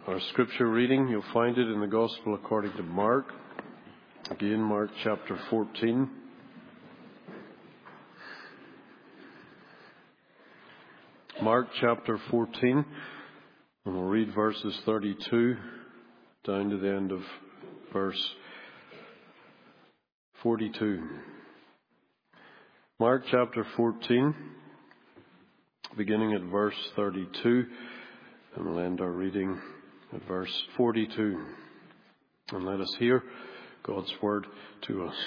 Our scripture reading, you'll find it in the Gospel according to Mark. Again, Mark chapter 14. Mark chapter 14, and we'll read verses 32 down to the end of verse 42. Mark chapter 14, beginning at verse 32, and we'll end our reading at verse 42. And let us hear God's word to us.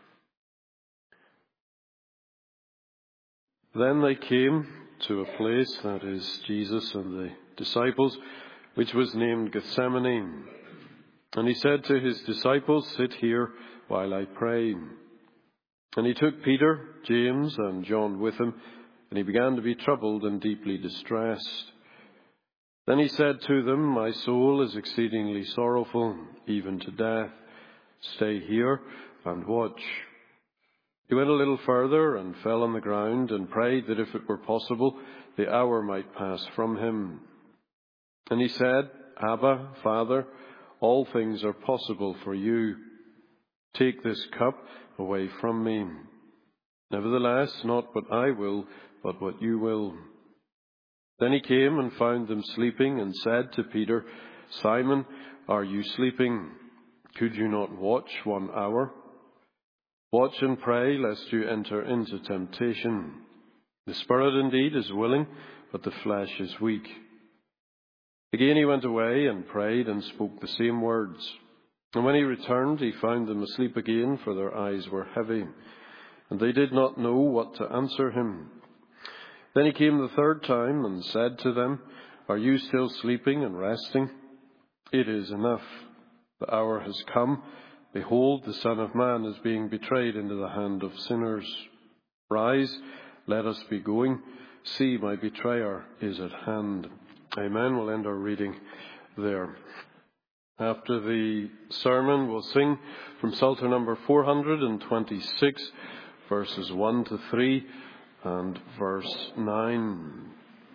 Then they came to a place, that is Jesus and the disciples, which was named Gethsemane. And he said to his disciples, "Sit here while I pray." And he took Peter, James, and John with him, and he began to be troubled and deeply distressed. Then he said to them, "My soul is exceedingly sorrowful, even to death. Stay here and watch." He went a little further and fell on the ground and prayed that if it were possible, the hour might pass from him. And he said, "Abba, Father, all things are possible for you. Take this cup away from me. Nevertheless, not what I will, but what you will." Then he came and found them sleeping and said to Peter, "Simon, are you sleeping? Could you not watch 1 hour? Watch and pray, lest you enter into temptation. The spirit indeed is willing, but the flesh is weak." Again he went away and prayed and spoke the same words. And when he returned, he found them asleep again, for their eyes were heavy, and they did not know what to answer him. Then he came the third time and said to them, "Are you still sleeping and resting? It is enough. The hour has come. Behold, the Son of Man is being betrayed into the hand of sinners. Rise, let us be going. See, my betrayer is at hand." Amen. We'll end our reading there. After the sermon, we'll sing from Psalter number 426, verses 1 to 3 and verse 9.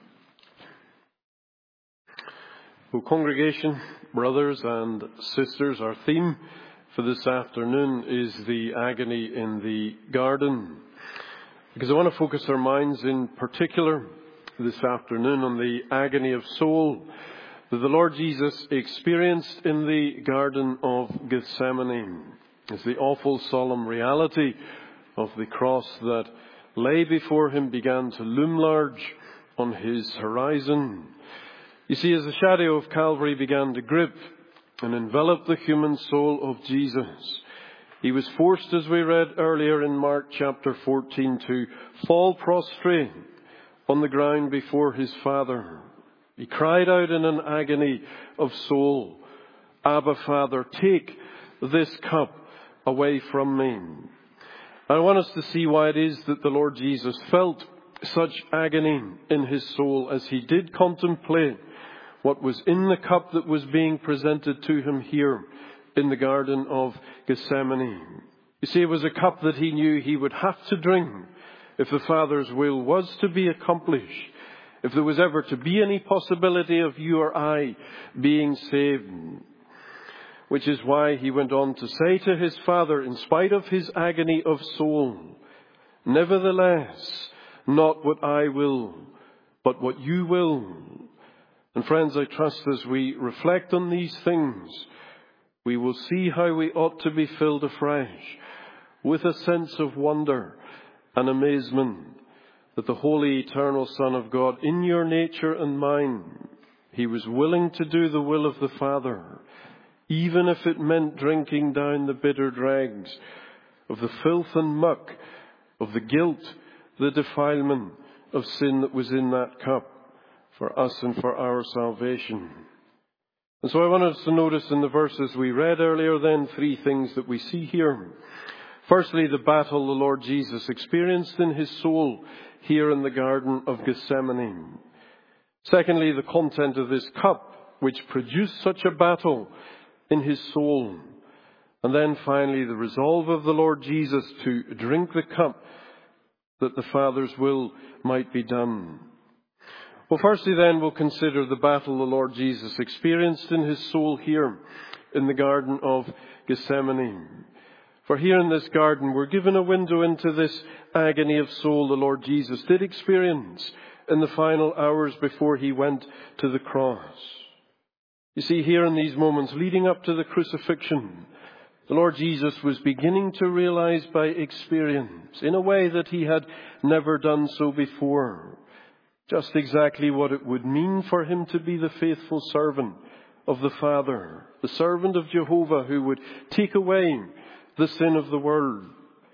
Well, congregation, brothers and sisters, our theme for this afternoon is the agony in the garden. Because I want to focus our minds in particular this afternoon on the agony of soul that the Lord Jesus experienced in the Garden of Gethsemane. As the awful solemn reality of the cross that lay before him began to loom large on his horizon. You see, as the shadow of Calvary began to grip and envelop the human soul of Jesus, he was forced, as we read earlier in Mark chapter 14, to fall prostrate on the ground before his Father. He cried out in an agony of soul, "Abba, Father, take this cup away from me." I want us to see why it is that the Lord Jesus felt such agony in his soul as he did contemplate what was in the cup that was being presented to him here in the Garden of Gethsemane. You see, it was a cup that he knew he would have to drink if the Father's will was to be accomplished, if there was ever to be any possibility of you or I being saved. Which is why he went on to say to his Father, in spite of his agony of soul, "Nevertheless, not what I will, but what you will." And friends, I trust as we reflect on these things, we will see how we ought to be filled afresh with a sense of wonder and amazement that the Holy Eternal Son of God, in your nature and mine, he was willing to do the will of the Father, even if it meant drinking down the bitter dregs of the filth and muck, of the guilt, the defilement of sin that was in that cup for us and for our salvation. And so I want us to notice in the verses we read earlier then 3 things that we see here. Firstly, the battle the Lord Jesus experienced in his soul here in the Garden of Gethsemane. Secondly, the content of this cup which produced such a battle in his soul. And then finally, the resolve of the Lord Jesus to drink the cup that the Father's will might be done. Well, firstly then, we'll consider the battle the Lord Jesus experienced in his soul here in the Garden of Gethsemane. For here in this garden, we're given a window into this agony of soul the Lord Jesus did experience in the final hours before he went to the cross. You see, here in these moments leading up to the crucifixion, the Lord Jesus was beginning to realize by experience, in a way that he had never done so before, just exactly what it would mean for him to be the faithful servant of the Father, the servant of Jehovah who would take away the sin of the world.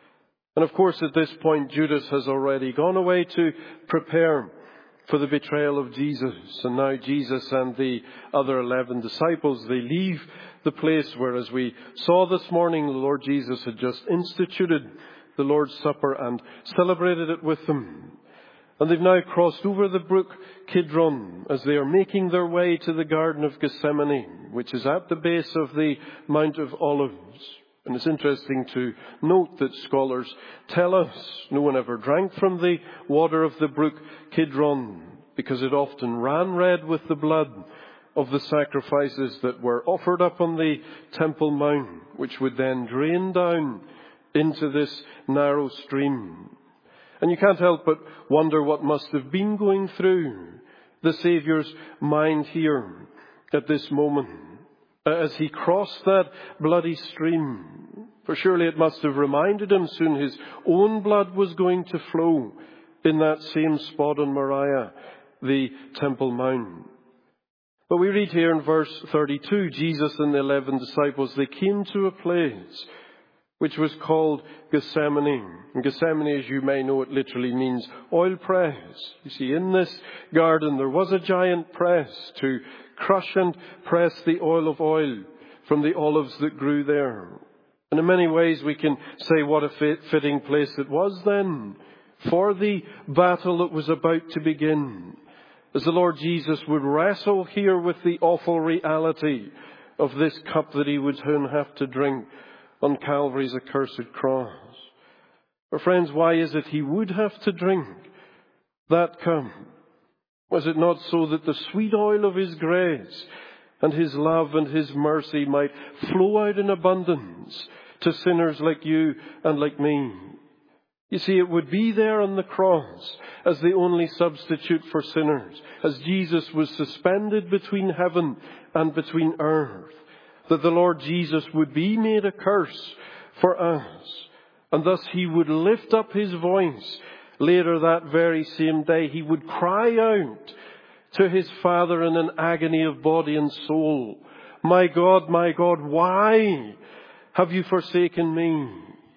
And of course, at this point, Judas has already gone away to prepare for the betrayal of Jesus. And now Jesus and the other 11 disciples, they leave the place where, as we saw this morning, the Lord Jesus had just instituted the Lord's Supper and celebrated it with them. And they've now crossed over the brook Kidron as they are making their way to the Garden of Gethsemane, which is at the base of the Mount of Olives. And it's interesting to note that scholars tell us no one ever drank from the water of the brook Kidron because it often ran red with the blood of the sacrifices that were offered up on the Temple Mount, which would then drain down into this narrow stream. And you can't help but wonder what must have been going through the Saviour's mind here at this moment as he crossed that bloody stream. For surely it must have reminded him soon his own blood was going to flow in that same spot on Moriah, the Temple Mount. But we read here in verse 32, Jesus and the 11 disciples, they came to a place which was called Gethsemane. And Gethsemane, as you may know, it literally means oil press. You see, in this garden there was a giant press to crush and press the oil from the olives that grew there. And in many ways we can say what a fitting place it was then for the battle that was about to begin, as the Lord Jesus would wrestle here with the awful reality of this cup that he would soon have to drink on Calvary's accursed cross. But friends, why is it he would have to drink that cup? Was it not so that the sweet oil of his grace and his love and his mercy might flow out in abundance to sinners like you and like me? You see, it would be there on the cross as the only substitute for sinners, as Jesus was suspended between heaven and between earth, that the Lord Jesus would be made a curse for us. And thus he would lift up his voice later that very same day. He would cry out to his Father in an agony of body and soul, my God, why have you forsaken me?"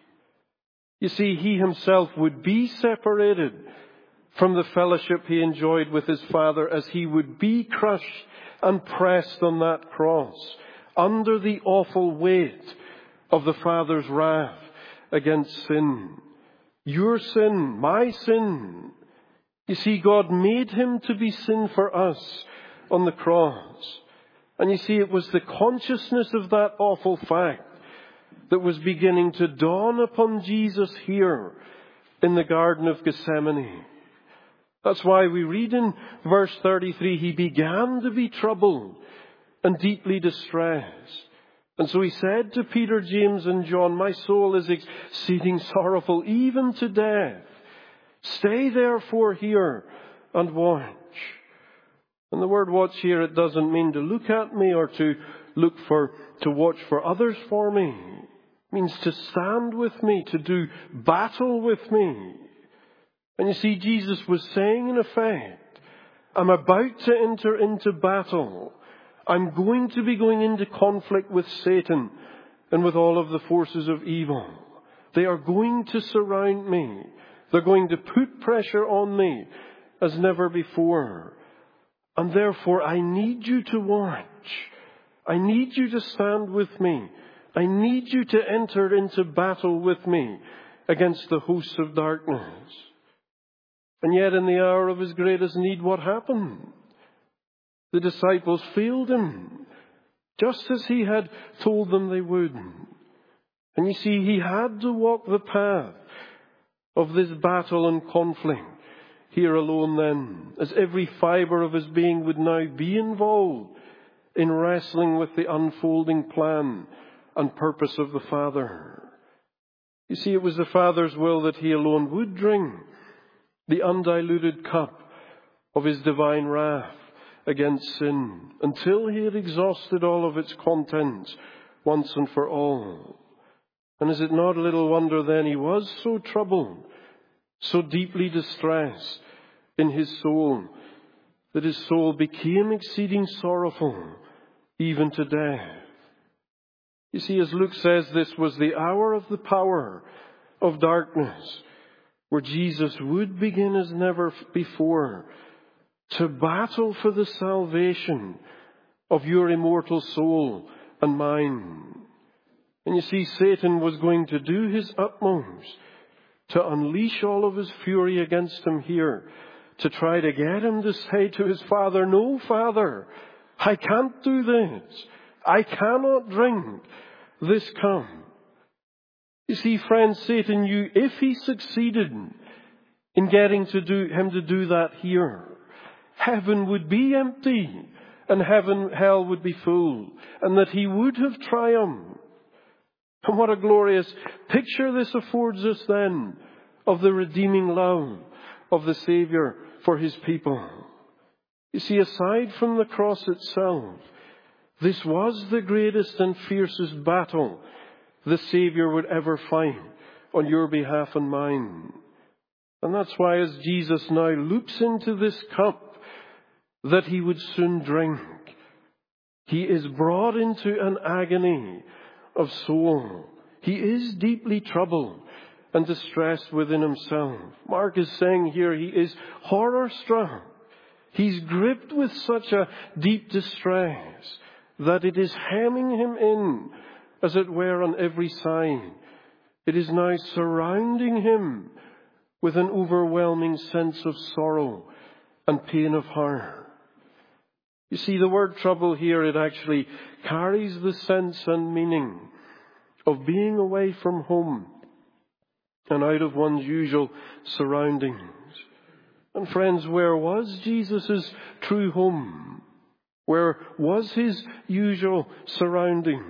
You see, he himself would be separated from the fellowship he enjoyed with his Father as he would be crushed and pressed on that cross under the awful weight of the Father's wrath against sin. Your sin, my sin. You see, God made him to be sin for us on the cross. And you see, it was the consciousness of that awful fact that was beginning to dawn upon Jesus here in the Garden of Gethsemane. That's why we read in verse 33, he began to be troubled and deeply distressed. And so he said to Peter, James, and John, "My soul is exceeding sorrowful, even to death. Stay therefore here and watch." And the word watch here, it doesn't mean to look at me or to watch for others for me. It means to stand with me, to do battle with me. And you see, Jesus was saying in effect, I'm about to enter into battle. I'm going to be going into conflict with Satan and with all of the forces of evil. They are going to surround me. They're going to put pressure on me as never before. And therefore, I need you to watch. I need you to stand with me. I need you to enter into battle with me against the hosts of darkness. And yet in the hour of his greatest need, what happened? The disciples failed him, just as he had told them they would. And you see, he had to walk the path of this battle and conflict. here alone then, as every fibre of his being would now be involved in wrestling with the unfolding plan and purpose of the Father. You see, it was the Father's will that he alone would drink the undiluted cup of his divine wrath against sin until he had exhausted all of its contents once and for all. And is it not little wonder then he was so troubled, so deeply distressed in his soul, that his soul became exceeding sorrowful, even to death. You see, as Luke says, this was the hour of the power of darkness, where Jesus would begin as never before to battle for the salvation of your immortal soul and mine. And you see, Satan was going to do his utmost to unleash all of his fury against him here, to try to get him to say to his Father, "No, Father, I can't do this. I cannot drink this cup." You see, friends, Satan knew if he succeeded in getting him to do that here, heaven would be empty and hell would be full, and that he would have triumphed. And what a glorious picture this affords us then of the redeeming love of the Saviour for his people. You see, aside from the cross itself, this was the greatest and fiercest battle the Saviour would ever fight on your behalf and mine. And that's why as Jesus now looks into this cup that he would soon drink, he is brought into an agony of soul. He is deeply troubled and distressed within himself. Mark is saying here he is horror-struck. He's gripped with such a deep distress that it is hemming him in, as it were, on every side. It is now surrounding him with an overwhelming sense of sorrow and pain of heart. You see, the word trouble here, it actually carries the sense and meaning of being away from home and out of one's usual surroundings. And friends, where was Jesus' true home? Where was his usual surroundings?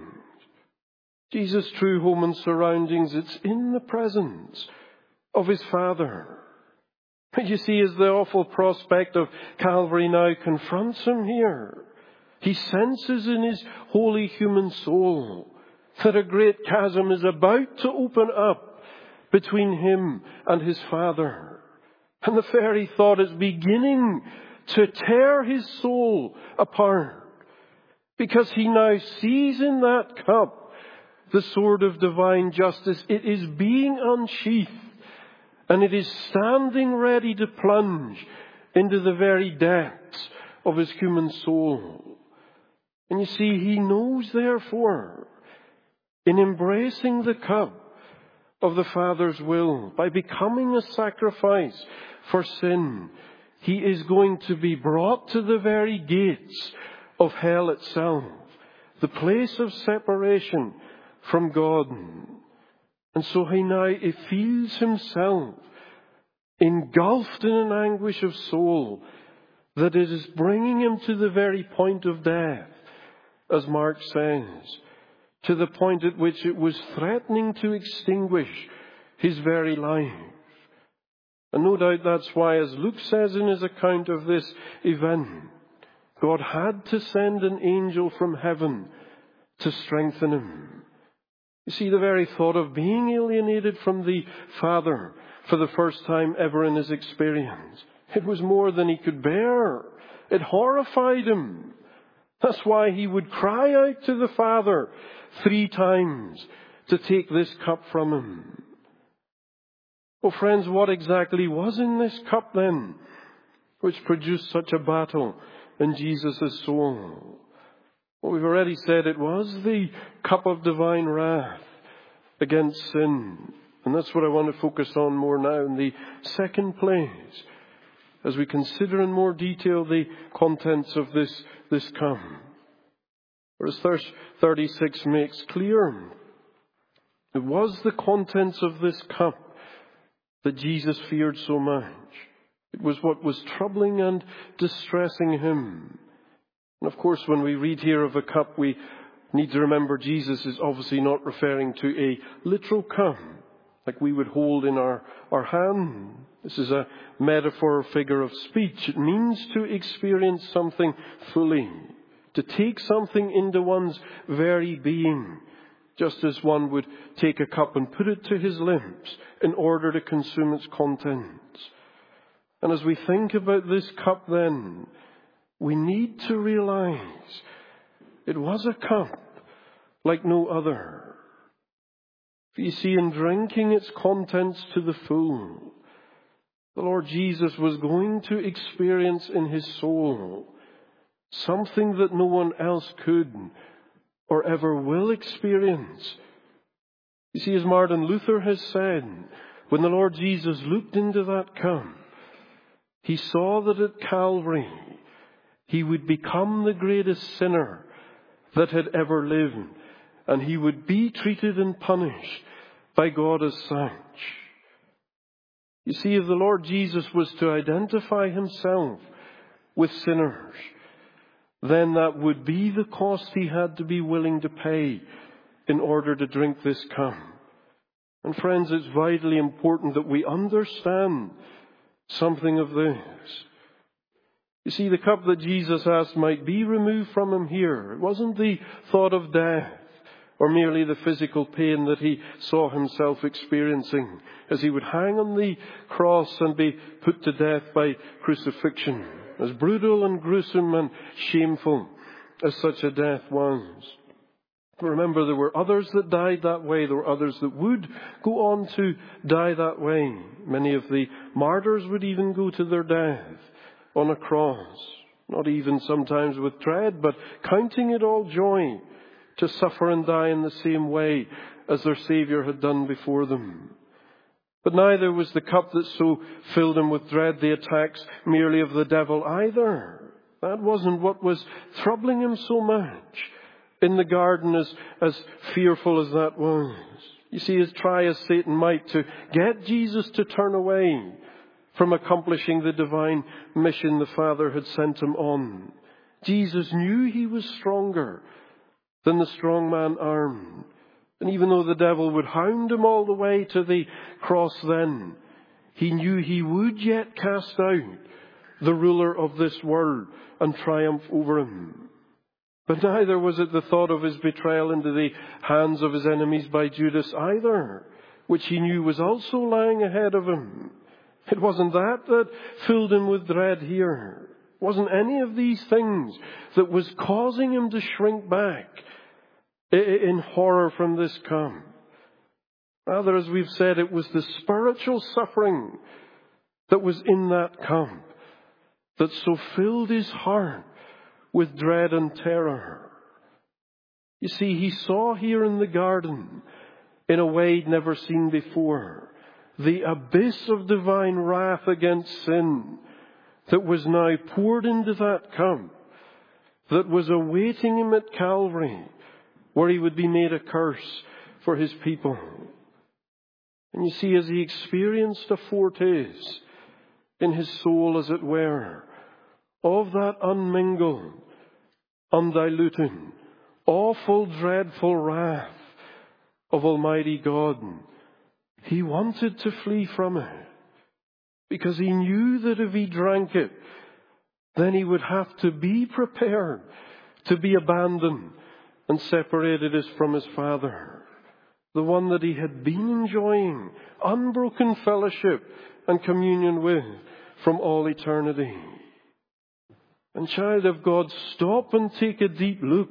Jesus' true home and surroundings, it's in the presence of his Father. But you see, as the awful prospect of Calvary now confronts him here, he senses in his holy human soul that a great chasm is about to open up between him and his Father. And the very thought is beginning to tear his soul apart, because he now sees in that cup the sword of divine justice. It is being unsheathed, and it is standing ready to plunge into the very depths of his human soul. And you see, he knows, therefore, in embracing the cup of the Father's will, by becoming a sacrifice for sin, he is going to be brought to the very gates of hell itself, the place of separation from God. And so he feels himself engulfed in an anguish of soul that it is bringing him to the very point of death, as Mark says, to the point at which it was threatening to extinguish his very life. And no doubt that's why, as Luke says in his account of this event, God had to send an angel from heaven to strengthen him. You see, the very thought of being alienated from the Father for the first time ever in his experience, it was more than he could bear. It horrified him. That's why he would cry out to the Father 3 times to take this cup from him. Oh, friends, what exactly was in this cup then, which produced such a battle in Jesus' soul? Well, we've already said it was the cup of divine wrath against sin. And that's what I want to focus on more now in the second place, as we consider in more detail the contents of this cup. For as verse 36 makes clear, it was the contents of this cup that Jesus feared so much. It was what was troubling and distressing him. And of course, when we read here of a cup, we need to remember Jesus is obviously not referring to a literal cup, like we would hold in our hand. This is a metaphor or figure of speech. It means to experience something fully, to take something into one's very being, just as one would take a cup and put it to his lips in order to consume its contents. And as we think about this cup then, we need to realize it was a cup like no other. You see, in drinking its contents to the full, the Lord Jesus was going to experience in his soul something that no one else could or ever will experience. You see, as Martin Luther has said, when the Lord Jesus looked into that cup, he saw that at Calvary he would become the greatest sinner that had ever lived, and he would be treated and punished by God as such. You see, if the Lord Jesus was to identify himself with sinners, then that would be the cost he had to be willing to pay in order to drink this cup. And friends, it's vitally important that we understand something of this. You see, the cup that Jesus asked might be removed from him here. It wasn't the thought of death or merely the physical pain that he saw himself experiencing as he would hang on the cross and be put to death by crucifixion, as brutal and gruesome and shameful as such a death was. Remember, there were others that died that way. There were others that would go on to die that way. Many of the martyrs would even go to their death on a cross, not even sometimes with dread, but counting it all joy to suffer and die in the same way as their Saviour had done before them. But neither was the cup that so filled him with dread the attacks merely of the devil either. That wasn't what was troubling him so much in the garden, as fearful as that was. You see, as try as Satan might to get Jesus to turn away from accomplishing the divine mission the Father had sent him on, Jesus knew he was stronger than the strong man armed. And even though the devil would hound him all the way to the cross then, he knew he would yet cast out the ruler of this world and triumph over him. But neither was it the thought of his betrayal into the hands of his enemies by Judas either, which he knew was also lying ahead of him. It wasn't that filled him with dread here. It wasn't any of these things that was causing him to shrink back in horror from this come. Rather, as we've said, it was the spiritual suffering that was in that camp that so filled his heart with dread and terror. You see, he saw here in the garden, in a way he'd never seen before, the abyss of divine wrath against sin that was now poured into that cup, that was awaiting him at Calvary, where he would be made a curse for his people. And you see, as he experienced a foretaste in his soul, as it were, of that unmingled, undiluted, awful, dreadful wrath of Almighty God, he wanted to flee from it, because he knew that if he drank it, then he would have to be prepared to be abandoned and separated as from his Father, the one that he had been enjoying unbroken fellowship and communion with from all eternity. And child of God, stop and take a deep look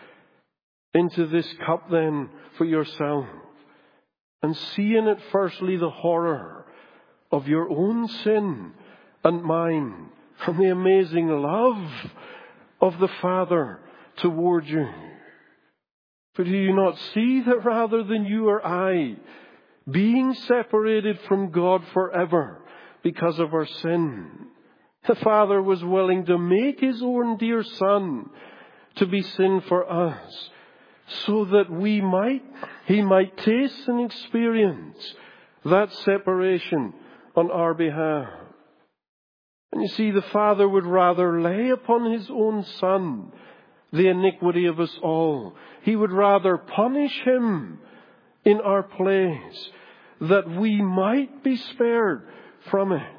into this cup then for yourself, and see in it firstly the horror of your own sin and mine, and the amazing love of the Father toward you. For do you not see that rather than you or I being separated from God forever because of our sin, the Father was willing to make his own dear Son to be sin for us, so that he might taste and experience that separation on our behalf. And you see, the Father would rather lay upon his own Son the iniquity of us all. He would rather punish him in our place, that we might be spared from it.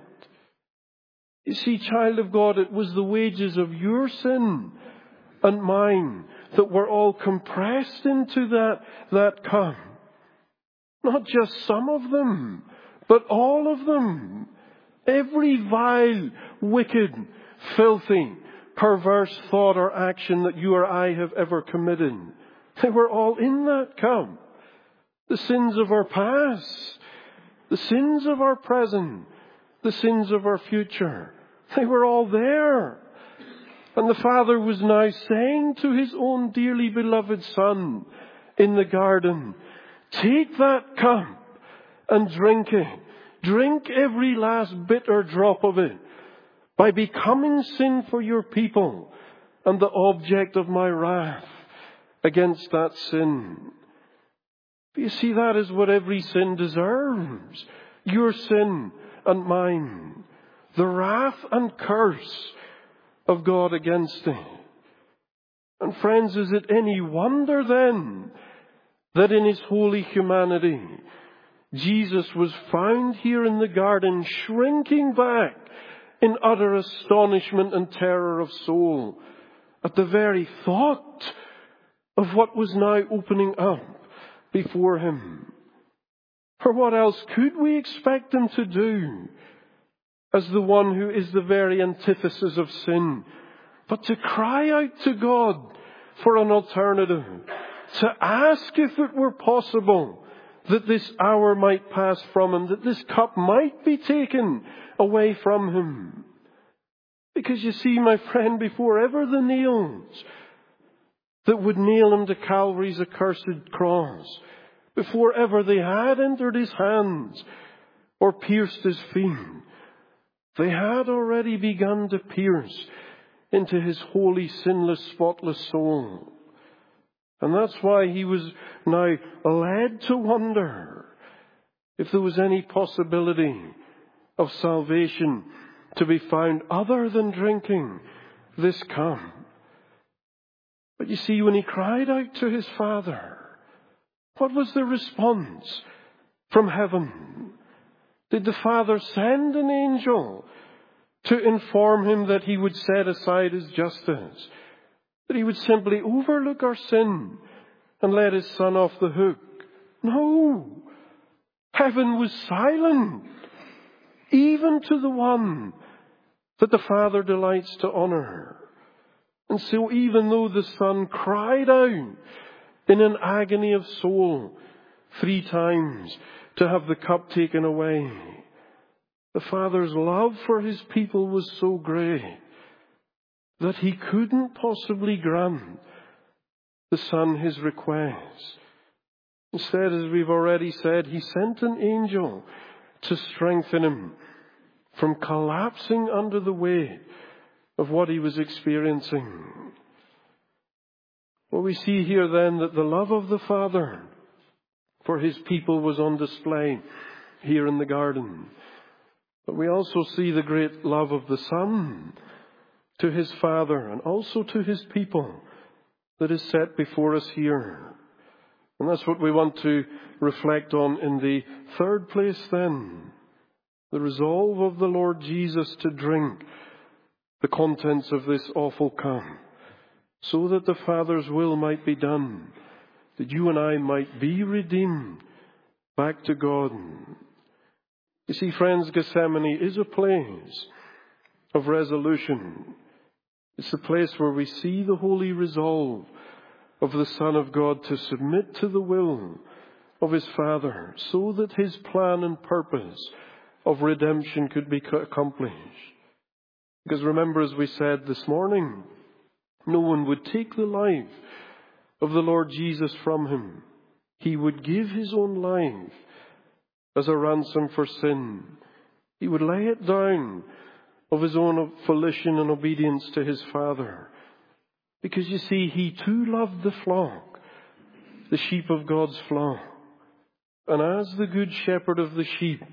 You see, child of God, it was the wages of your sin and mine that were all compressed into that cup. Not just some of them, but all of them. Every vile, wicked, filthy, perverse thought or action that you or I have ever committed, they were all in that cup. The sins of our past, the sins of our present, the sins of our future, they were all there. And the Father was now saying to his own dearly beloved Son in the garden, take that cup and drink it. Drink every last bitter drop of it by becoming sin for your people and the object of my wrath against that sin. But you see, that is what every sin deserves. Your sin and mine. The wrath and curse of God against it. And friends, is it any wonder then that in his holy humanity, Jesus was found here in the garden shrinking back in utter astonishment and terror of soul at the very thought of what was now opening up before him? For what else could we expect him to do as the one who is the very antithesis of sin, but to cry out to God for an alternative, to ask if it were possible that this hour might pass from him, that this cup might be taken away from him. Because you see, my friend, before ever the nails that would nail him to Calvary's accursed cross, before ever they had entered his hands or pierced his feet, they had already begun to pierce into his holy, sinless, spotless soul. And that's why he was now led to wonder if there was any possibility of salvation to be found other than drinking this cup. But you see, when he cried out to his Father, what was the response from heaven? Did the Father send an angel to inform him that he would set aside his justice? That he would simply overlook our sin and let his Son off the hook? No. Heaven was silent, even to the one that the Father delights to honor. And so even though the Son cried out in an agony of soul 3 times to have the cup taken away, the Father's love for his people was so great that he couldn't possibly grant the Son his request. Instead, as we've already said, he sent an angel to strengthen him from collapsing under the weight of what he was experiencing. Well, we see here then that the love of the Father for his people was on display here in the garden. But we also see the great love of the Son to his Father and also to his people that is set before us here. And that's what we want to reflect on in the third place then. The resolve of the Lord Jesus to drink the contents of this awful cup, so that the Father's will might be done, that you and I might be redeemed back to God. You see, friends, Gethsemane is a place of resolution. It's a place where we see the holy resolve of the Son of God to submit to the will of his Father, so that his plan and purpose of redemption could be accomplished. Because remember, as we said this morning, no one would take the life of the Lord Jesus from him. He would give his own life as a ransom for sin. He would lay it down of his own volition and obedience to his Father. Because you see, he too loved the flock, the sheep of God's flock. And as the good shepherd of the sheep,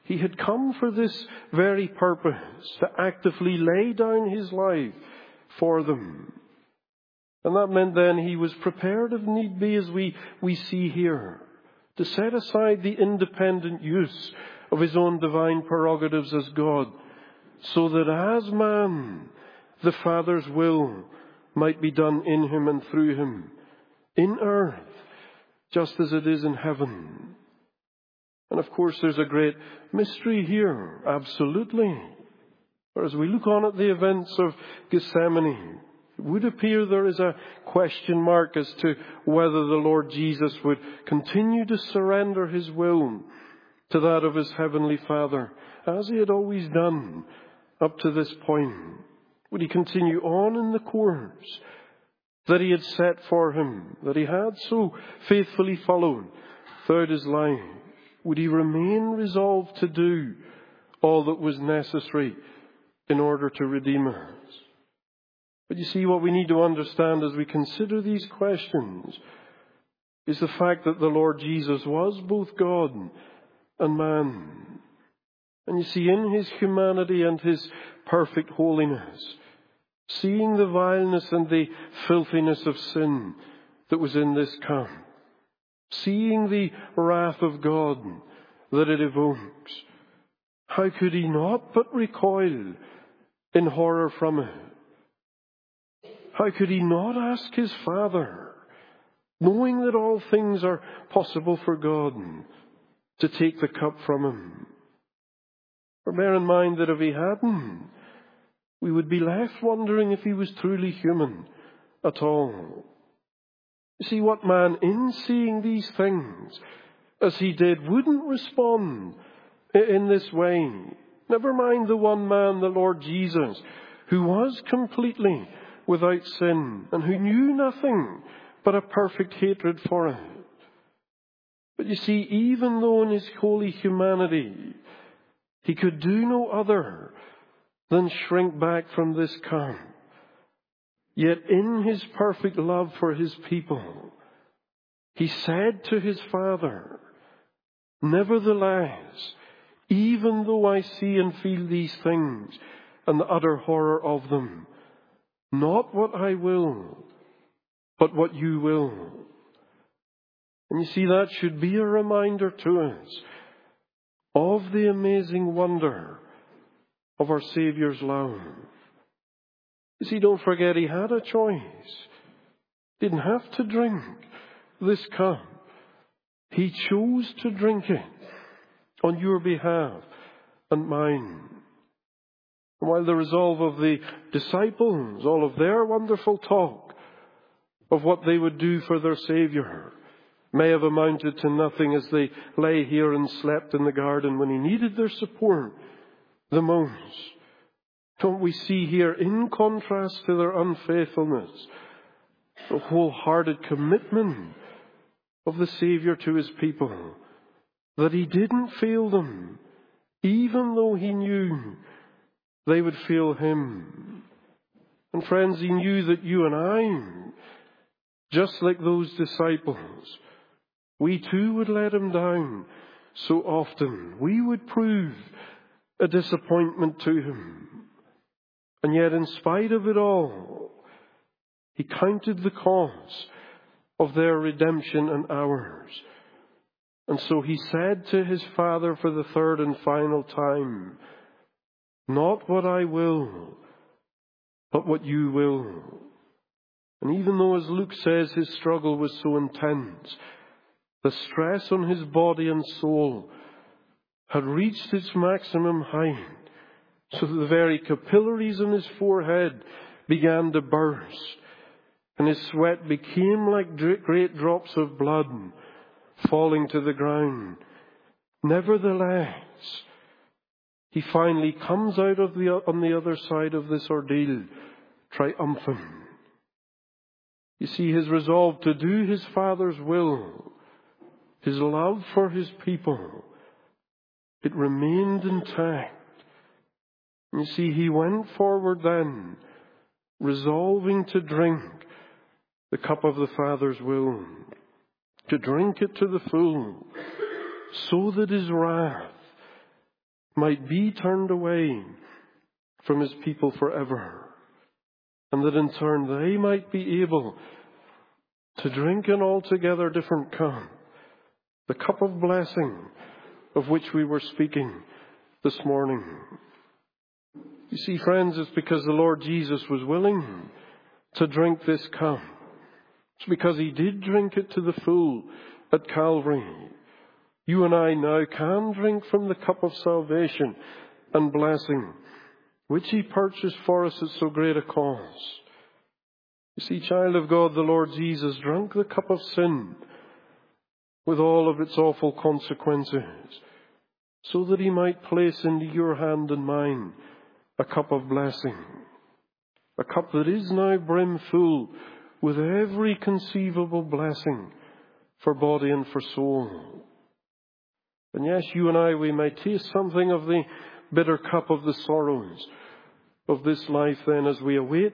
He had come for this very purpose, to actively lay down his life for them. And that meant then he was prepared, if need be, as we see here, to set aside the independent use of his own divine prerogatives as God, so that as man, the Father's will might be done in him and through him, in earth, just as it is in heaven. And of course there's a great mystery here, absolutely. For as we look on at the events of Gethsemane, it would appear there is a question mark as to whether the Lord Jesus would continue to surrender his will to that of his heavenly Father, as he had always done up to this point. Would he continue on in the course that he had set for him, that he had so faithfully followed throughout his life? Would he remain resolved to do all that was necessary in order to redeem us? But you see, what we need to understand as we consider these questions is the fact that the Lord Jesus was both God and man. And you see, in his humanity and his perfect holiness, seeing the vileness and the filthiness of sin that was in this camp, seeing the wrath of God that it evokes, how could he not but recoil in horror from it? How could he not ask his Father, knowing that all things are possible for God, to take the cup from him? For bear in mind that if he hadn't, we would be left wondering if he was truly human at all. You see, what man in seeing these things, as he did, wouldn't respond in this way? Never mind the one man, the Lord Jesus, who was completely without sin and who knew nothing but a perfect hatred for it. But you see, even though in his holy humanity he could do no other than shrink back from this camp, yet in his perfect love for his people, he said to his Father, "Nevertheless, even though I see and feel these things and the utter horror of them, not what I will, but what you will." And you see, that should be a reminder to us of the amazing wonder of our Saviour's love. You see, don't forget, he had a choice. He didn't have to drink this cup. He chose to drink it on your behalf and mine. And while the resolve of the disciples, all of their wonderful talk of what they would do for their Saviour, may have amounted to nothing as they lay here and slept in the garden when he needed their support the most, don't we see here, in contrast to their unfaithfulness, the wholehearted commitment of the Saviour to his people, that he didn't fail them, even though he knew they would fail him. And friends, he knew that you and I, just like those disciples, we too would let him down so often. We would prove a disappointment to him. And yet, in spite of it all, he counted the cost of their redemption and ours. And so he said to his Father for the third and final time, "Not what I will, but what you will." And even though, as Luke says, his struggle was so intense, the stress on his body and soul had reached its maximum height, so that the very capillaries in his forehead began to burst, and his sweat became like great drops of blood falling to the ground. Nevertheless, he finally comes out on the other side of this ordeal triumphant. You see, his resolve to do his Father's will, his love for his people, it remained intact. You see, he went forward then, resolving to drink the cup of the Father's will, to drink it to the full, so that his wrath might be turned away from his people forever, and that in turn they might be able to drink an altogether different cup, the cup of blessing of which we were speaking this morning. You see, friends, it's because the Lord Jesus was willing to drink this cup. It's because he did drink it to the full at Calvary. You and I now can drink from the cup of salvation and blessing, which he purchased for us at so great a cost. You see, child of God, the Lord Jesus drank the cup of sin with all of its awful consequences, so that he might place into your hand and mine a cup of blessing, a cup that is now brimful with every conceivable blessing for body and for soul. And yes, you and I, we may taste something of the bitter cup of the sorrows of this life then, as we await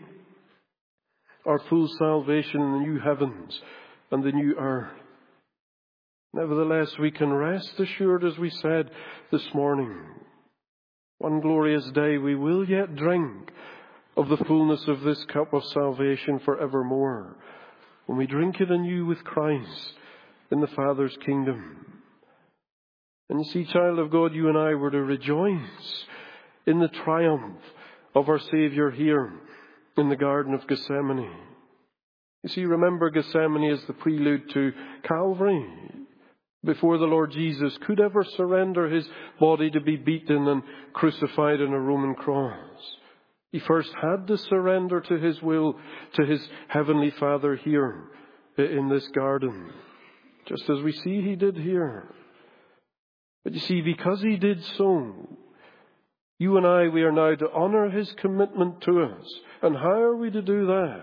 our full salvation in the new heavens and the new earth. Nevertheless, we can rest assured, as we said this morning, one glorious day we will yet drink of the fullness of this cup of salvation forevermore, when we drink it anew with Christ in the Father's kingdom. And you see, child of God, you and I were to rejoice in the triumph of our Saviour here in the Garden of Gethsemane. You see, remember, Gethsemane is the prelude to Calvary. Before the Lord Jesus could ever surrender his body to be beaten and crucified on a Roman cross, he first had to surrender to his will, to his heavenly Father here in this garden, just as we see he did here. But you see, because he did so, you and I, we are now to honour his commitment to us. And how are we to do that?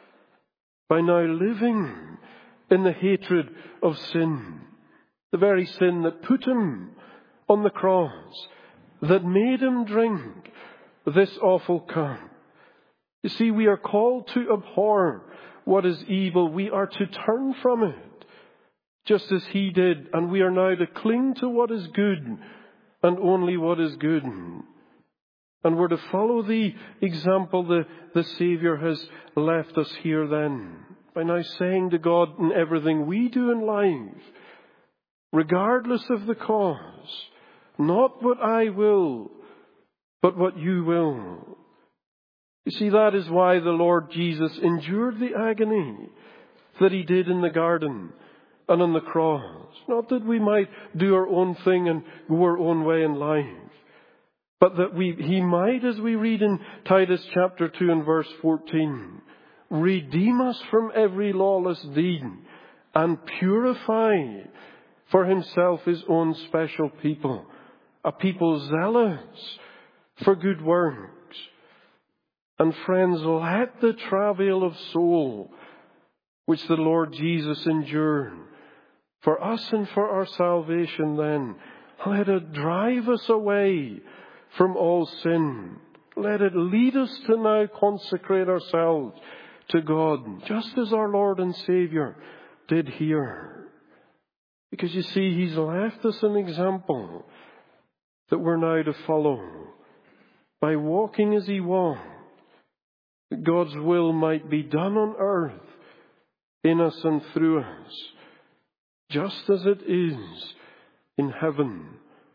By now living in the hatred of sin. The very sin that put him on the cross, that made him drink this awful cup. You see, we are called to abhor what is evil. We are to turn from it, just as he did. And we are now to cling to what is good, and only what is good. And we're to follow the example the Saviour has left us here then, by now saying to God in everything we do in life, regardless of the cause, not what I will, but what you will. You see, that is why the Lord Jesus endured the agony that he did in the garden and on the cross. Not that we might do our own thing and go our own way in life, but that he might, as we read in Titus chapter 2 and verse 14, redeem us from every lawless deed and purify for himself his own special people, a people zealous for good works. And friends, let the travail of soul which the Lord Jesus endured for us and for our salvation then, let it drive us away from all sin. Let it lead us to now consecrate ourselves to God, just as our Lord and Saviour did here. Because you see, he's left us an example that we're now to follow. By walking as he walked, that God's will might be done on earth, in us and through us, just as it is in heaven.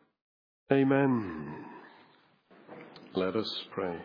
Amen. Let us pray.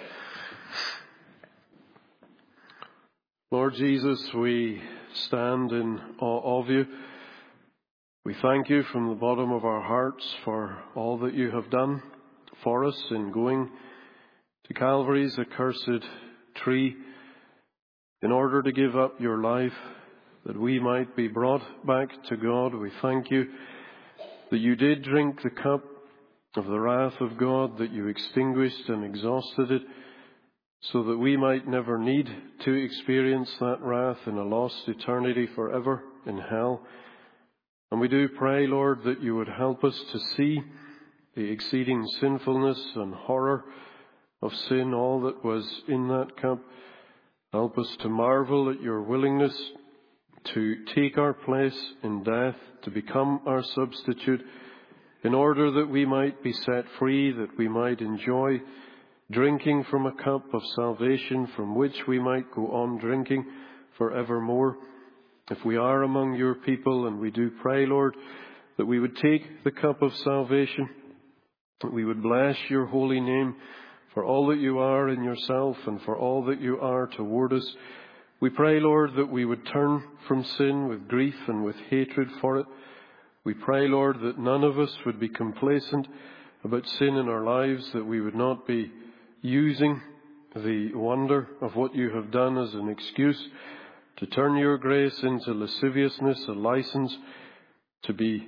Lord Jesus, we stand in awe of you. We thank you from the bottom of our hearts for all that you have done for us in going to Calvary's accursed tree in order to give up your life that we might be brought back to God. We thank you that you did drink the cup of the wrath of God, that you extinguished and exhausted it, so that we might never need to experience that wrath in a lost eternity forever in hell. And we do pray, Lord, that you would help us to see the exceeding sinfulness and horror of sin, all that was in that cup. Help us to marvel at your willingness to take our place in death, to become our substitute, in order that we might be set free, that we might enjoy drinking from a cup of salvation from which we might go on drinking forevermore. If we are among your people, and we do pray, Lord, that we would take the cup of salvation, that we would bless your holy name for all that you are in yourself and for all that you are toward us. We pray, Lord, that we would turn from sin with grief and with hatred for it. We pray, Lord, that none of us would be complacent about sin in our lives, that we would not be using the wonder of what you have done as an excuse to turn your grace into lasciviousness, a license to be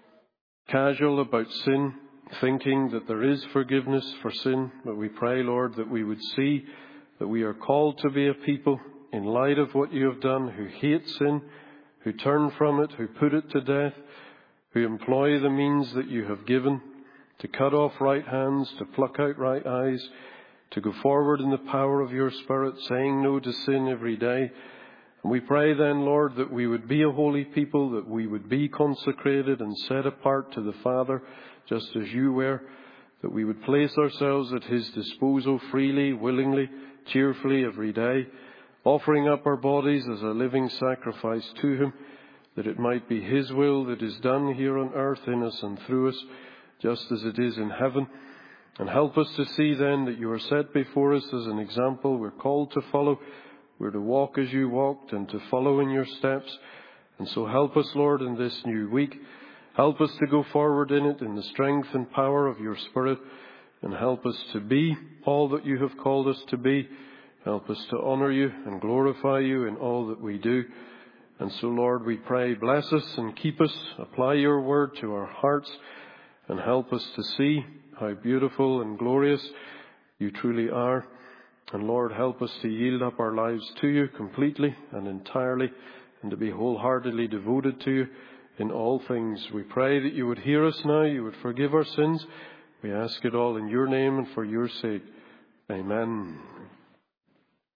casual about sin, thinking that there is forgiveness for sin. But we pray, Lord, that we would see that we are called to be a people in light of what you have done, who hate sin, who turn from it, who put it to death, who employ the means that you have given to cut off right hands, to pluck out right eyes, to go forward in the power of your Spirit, saying no to sin every day. And we pray then, Lord, that we would be a holy people, that we would be consecrated and set apart to the Father, just as you were, that we would place ourselves at his disposal freely, willingly, cheerfully every day, offering up our bodies as a living sacrifice to him, that it might be his will that is done here on earth in us and through us, just as it is in heaven. And help us to see then that you are set before us as an example we're called to follow. We're to walk as you walked and to follow in your steps. And so help us, Lord, in this new week. Help us to go forward in it in the strength and power of your Spirit. And help us to be all that you have called us to be. Help us to honour you and glorify you in all that we do. And so, Lord, we pray, bless us and keep us. Apply your word to our hearts and help us to see how beautiful and glorious you truly are. And Lord, help us to yield up our lives to you completely and entirely, and to be wholeheartedly devoted to you in all things. We pray that you would hear us now, you would forgive our sins. We ask it all in your name and for your sake. Amen.